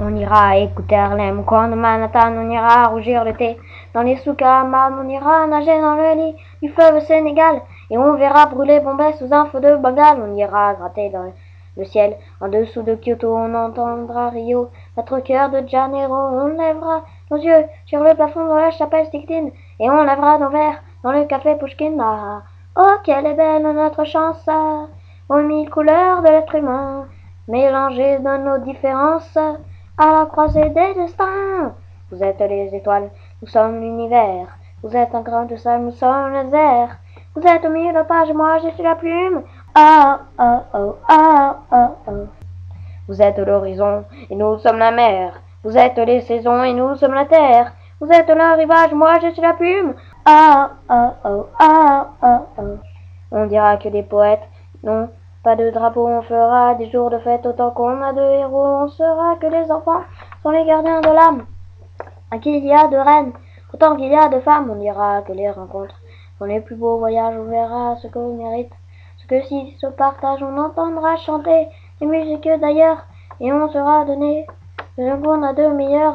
On ira écouter Harlem quand de Manhattan, on ira rougir le thé dans les souks à Amman, on ira nager dans le lit du fleuve Sénégal et on verra brûler Bombay sous un feu de Bengale. On ira gratter dans le ciel en dessous de Kyoto, on entendra Rio battre au cœur de Janeiro. On lèvera nos yeux sur le plafond de la chapelle Sixtine et on lèvera nos verres dans le café Pouchkine. Ah, oh, quelle est belle notre chance aux mille couleurs de l'être humain, mélangées de nos différences à la croisée des destins. Vous êtes les étoiles, nous sommes l'univers. Vous êtes un grain de sable, nous sommes les airs. Vous êtes au milieu de la page, moi je suis la plume. Ah, oh, oh, ah, oh, oh. Vous êtes l'horizon et nous sommes la mer. Vous êtes les saisons et nous sommes la terre. Vous êtes le rivage, moi je suis la plume. Ah, oh, oh, ah, oh, oh. On dira que les poètes n'ont pas de drapeau, on fera des jours de fête autant qu'on a de héros. On saura que les enfants sont les gardiens de l'âme, qu'il y a de reines autant qu'il y a de femmes. On dira que les rencontres sont les plus beaux voyages, on verra ce que l'on mérite, ce que si se partage. On entendra chanter des musiques d'ailleurs et on sera donné ce qu'on a de meilleur.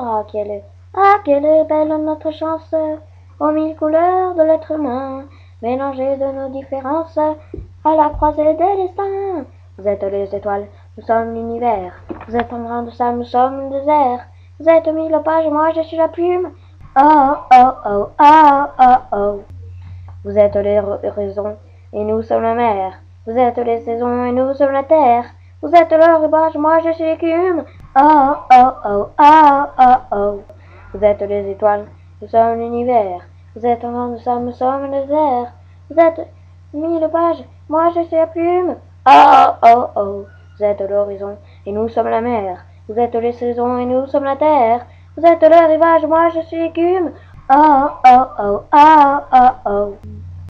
Ah, quelle est belle notre chance aux mille couleurs de l'être humain, mélangées de nos différences à la croisée des destins. Vous êtes les étoiles, nous sommes l'univers. Vous êtes un grain de sable, nous sommes le désert. Vous êtes mille pages, moi je suis la plume. Oh, oh, oh, ah, oh, oh. Vous êtes les raisons et nous sommes la mer. Vous êtes les saisons et nous sommes la terre. Vous êtes le rivage, moi je suis l'écume. Oh, oh, oh, ah, oh, oh. Vous êtes les étoiles, nous sommes l'univers. Vous êtes un grain de sable, nous sommes le désert. Vous êtes mille pages, moi je suis la plume. Oh, oh, oh. Vous êtes l'horizon et nous sommes la mer. Vous êtes les saisons et nous sommes la terre. Vous êtes le rivage, moi je suis l'écume. Oh, oh, oh, ah, oh,